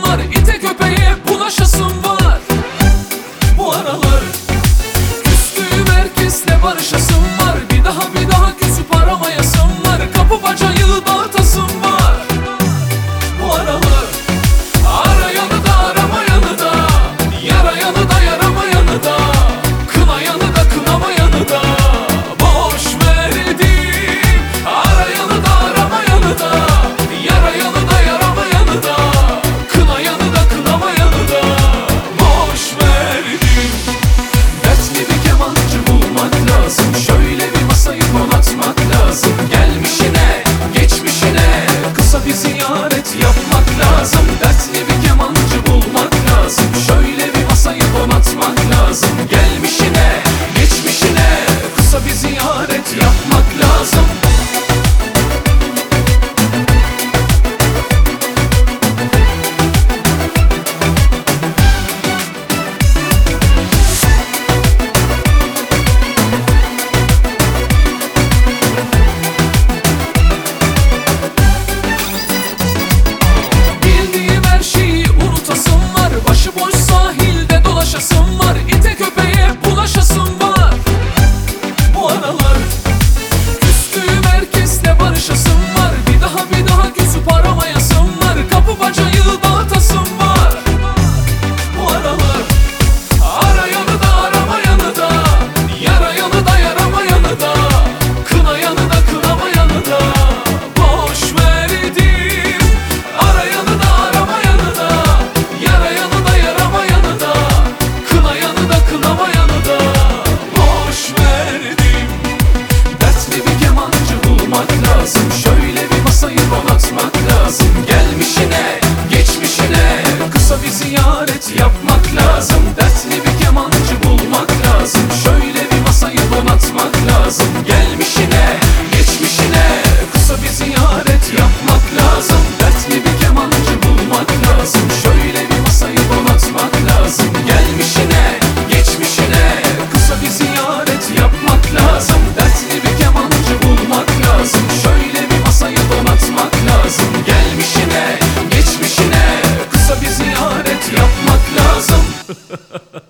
var, ite köpeğe bulaşasım var. Bu aralar küstüğüm herkesle barışasım var. Bir daha küsüp aramayasım var. Kapı bacağı dağıtasım var. Bu aralar arayanı da aramayanı da, yarayanı da yaramayanı da, kınayanı da kınamayanı da boş verdim. Arayanı da aramayanı da, yarayanı da yaramayanı da, kınayanı da kınamayanı da boş verdim. Dertli bir kemancı bulmak lazım, şöyle bir masayı donatmak lazım. Gelmişine geçmişine kısa bir ziyaret yapmak lazım. Dertli bir kemancı bulmak lazım, şöyle bir masayı donatmak lazım. Gelmişine geçmişine kısa bir ziyaret yapmak lazım. Bildiğim her şeyi unutasım var. Başıboş sahilde dolaşasım var. İte köpeğe bulaşasım var. Bu aralar küstüğüm herkesle barışasım var. Bir daha küsüp aramayasım var. Kapı bacağı dağıtasım var. Bu aralar arayanı da aramayanı da, yarayanı da yaramayanı da, kınayanı da kınamayanı da boş verdim. Arayanı da aramayanı da, yarayanı da yaramayanı da, kınayanı da kınamayanı da boş verdim. Dertli bir kemancı bulmak lazım, şöyle bir masayı donatmak lazım. Gelmişine geçmişine kısa bir ziyaret yapmak lazım. Dertli bir kemancı bulmak lazım, şöyle bir masayı donatmak lazım. Gelmişine geçmişine kısa bir ziyaret yapmak lazım. Dertli bir kemancı bulmak lazım, şöyle bir masayı donatmak lazım. Gelmişine geçmişine kısa bir ziyaret yapmak lazım. Dertli bir kemancı bulmak lazım, şöyle bir masayı donatmak lazım. Gelmişine geçmişine kısa bir ziyaret yapmak lazım.